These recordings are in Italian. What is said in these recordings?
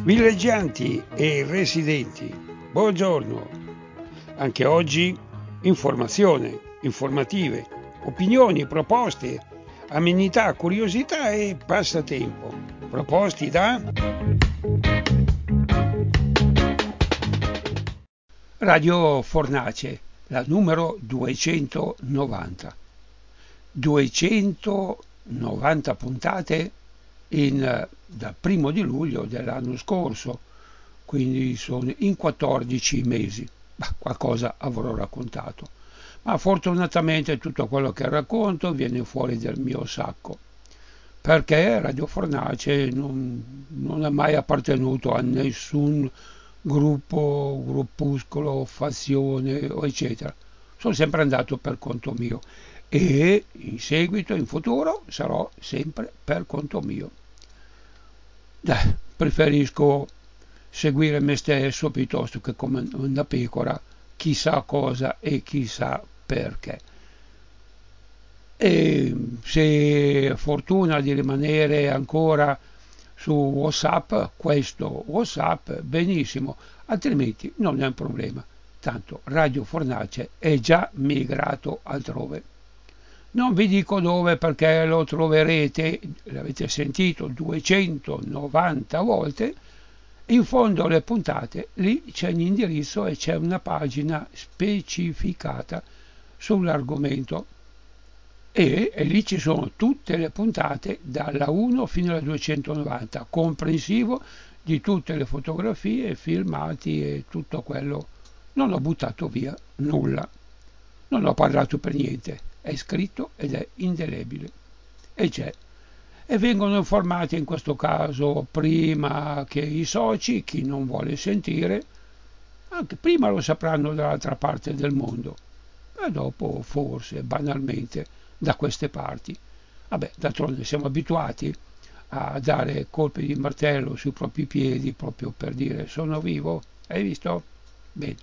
Villeggianti e residenti, buongiorno. Anche oggi informazione, informative, opinioni, proposte, amenità, curiosità e passatempo. Proposti da Radio Fornace, la numero 290. 290 puntate dal 1° luglio dell'anno scorso, quindi sono in 14 mesi. Qualcosa avrò raccontato, ma fortunatamente tutto quello che racconto viene fuori dal mio sacco, perché Radio Fornace non è mai appartenuto a nessun gruppo, gruppuscolo, fazione eccetera. Sono sempre andato per conto mio e in seguito, in futuro, sarò sempre per conto mio. Preferisco seguire me stesso piuttosto che come una pecora chissà cosa e chissà perché. E se fortuna di rimanere ancora su WhatsApp, questo WhatsApp, benissimo, altrimenti non è un problema, tanto Radio Fornace è già migrato altrove. Non vi dico dove perché lo troverete, l'avete sentito 290 volte, in fondo alle puntate lì c'è l'indirizzo e c'è una pagina specificata sull'argomento e lì ci sono tutte le puntate dalla 1 fino alla 290, comprensivo di tutte le fotografie, filmati e tutto quello. Non ho buttato via nulla, non ho parlato per niente, è scritto ed è indelebile e c'è. E vengono informati in questo caso prima che i soci, chi non vuole sentire, anche prima lo sapranno dall'altra parte del mondo e dopo forse banalmente da queste parti. D'altronde siamo abituati a dare colpi di martello sui propri piedi proprio per dire sono vivo, hai visto? Bene.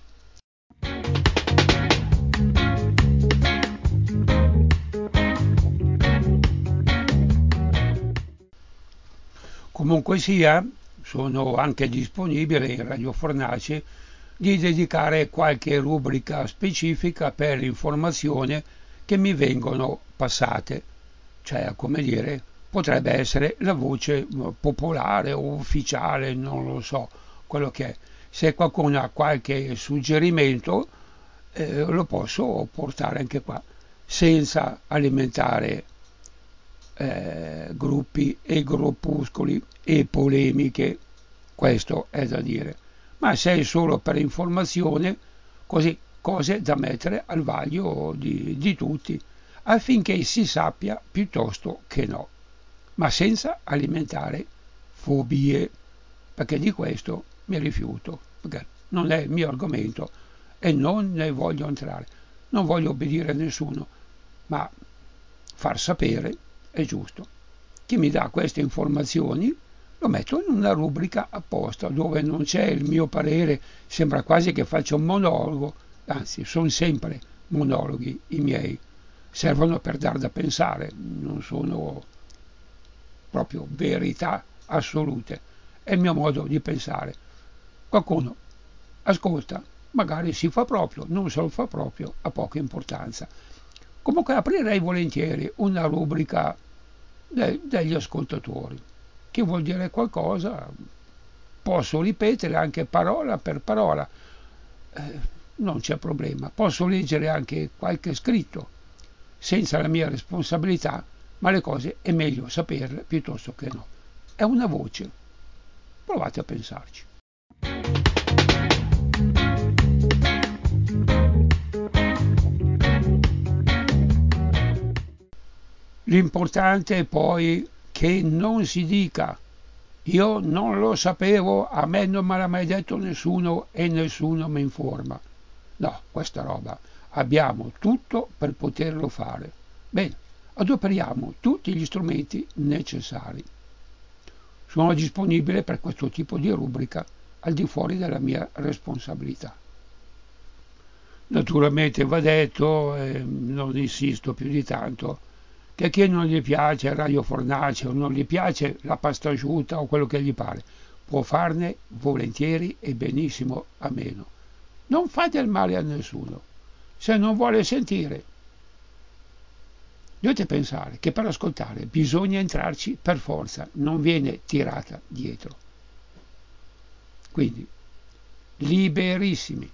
Comunque sia, sono anche disponibile in Radio Fornace di dedicare qualche rubrica specifica per informazioni che mi vengono passate, cioè come dire, potrebbe essere la voce popolare o ufficiale, non lo so, quello che è. Se qualcuno ha qualche suggerimento lo posso portare anche qua, senza alimentare gruppi e gruppuscoli e polemiche, questo è da dire, ma se è solo per informazione, così cose da mettere al vaglio di tutti, affinché si sappia piuttosto che no, ma senza alimentare fobie, perché di questo mi rifiuto, perché non è il mio argomento e non ne voglio entrare, non voglio obbedire a nessuno, ma far sapere è giusto. Chi mi dà queste informazioni lo metto in una rubrica apposta dove non c'è il mio parere, sembra quasi che faccia un monologo, anzi sono sempre monologhi i miei, servono per dar da pensare, non sono proprio verità assolute, è il mio modo di pensare. Qualcuno ascolta, magari si fa proprio, non se lo fa proprio, ha poca importanza. Comunque aprirei volentieri una rubrica degli ascoltatori. Chi vuol dire qualcosa posso ripetere anche parola per parola, non c'è problema. Posso leggere anche qualche scritto senza la mia responsabilità, ma le cose è meglio saperle piuttosto che no. È una voce. Provate a pensarci. L'importante è poi che non si dica io non lo sapevo, a me non me l'ha mai detto nessuno e nessuno mi informa. No, questa roba. Abbiamo tutto per poterlo fare. Bene, adoperiamo tutti gli strumenti necessari. Sono disponibile per questo tipo di rubrica al di fuori della mia responsabilità. Naturalmente va detto, non insisto più di tanto, che a chi non gli piace Radio Fornace o non gli piace la pasta asciutta o quello che gli pare, può farne volentieri e benissimo a meno. Non fa del male a nessuno. Se non vuole sentire, dovete pensare che per ascoltare bisogna entrarci per forza, non viene tirata dietro. Quindi, liberissimi.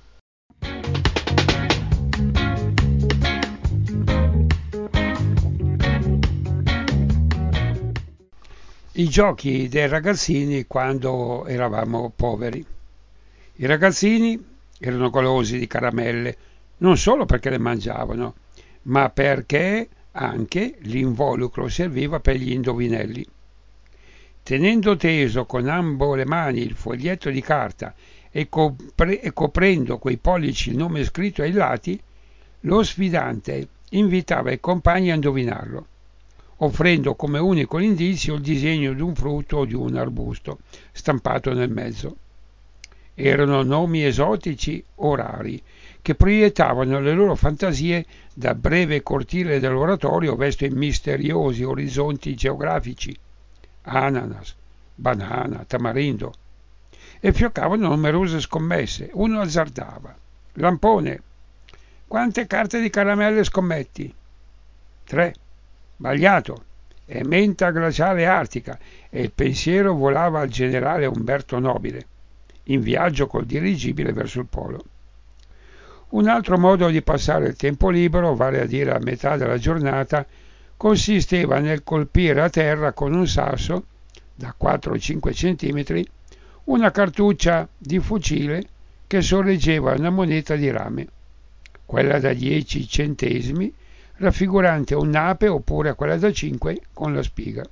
I giochi dei ragazzini quando eravamo poveri. I ragazzini erano golosi di caramelle, non solo perché le mangiavano, ma perché anche l'involucro serviva per gli indovinelli. Tenendo teso con ambo le mani il foglietto di carta e coprendo coi pollici il nome scritto ai lati, lo sfidante invitava i compagni a indovinarlo, offrendo come unico indizio il disegno di un frutto o di un arbusto stampato nel mezzo. Erano nomi esotici o rari, che proiettavano le loro fantasie da breve cortile dell'oratorio verso i misteriosi orizzonti geografici, ananas, banana, tamarindo, e fioccavano numerose scommesse. Uno azzardava. Lampone, quante carte di caramelle scommetti? 3. Sbagliato. È menta glaciale artica, e il pensiero volava al generale Umberto Nobile, in viaggio col dirigibile verso il polo. Un altro modo di passare il tempo libero, vale a dire a metà della giornata, consisteva nel colpire a terra con un sasso da 4-5 cm una cartuccia di fucile che sorreggeva una moneta di rame, quella da 10 centesimi, raffigurante un'ape, oppure quella da 5 con la spiga.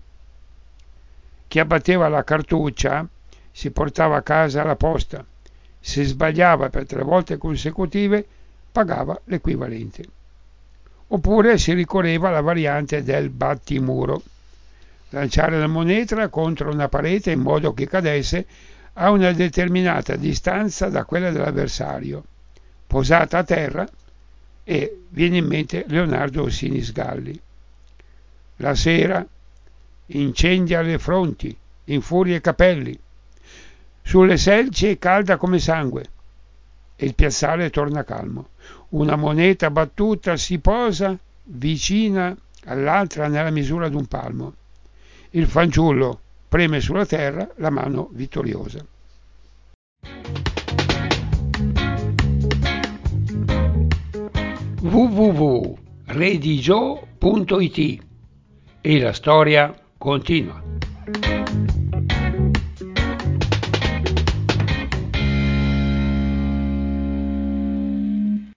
Chi abbatteva la cartuccia si portava a casa la posta. Se sbagliava per 3 volte consecutive pagava l'equivalente. Oppure si ricorreva alla variante del battimuro: lanciare la moneta contro una parete in modo che cadesse a una determinata distanza da quella dell'avversario, posata a terra, e viene in mente Leonardo Sinisgalli. La sera incendia le fronti, infuria i capelli, sulle selci è calda come sangue, e il piazzale torna calmo. Una moneta battuta si posa vicina all'altra nella misura d'un palmo. Il fanciullo preme sulla terra la mano vittoriosa. www.redigio.it e la storia continua.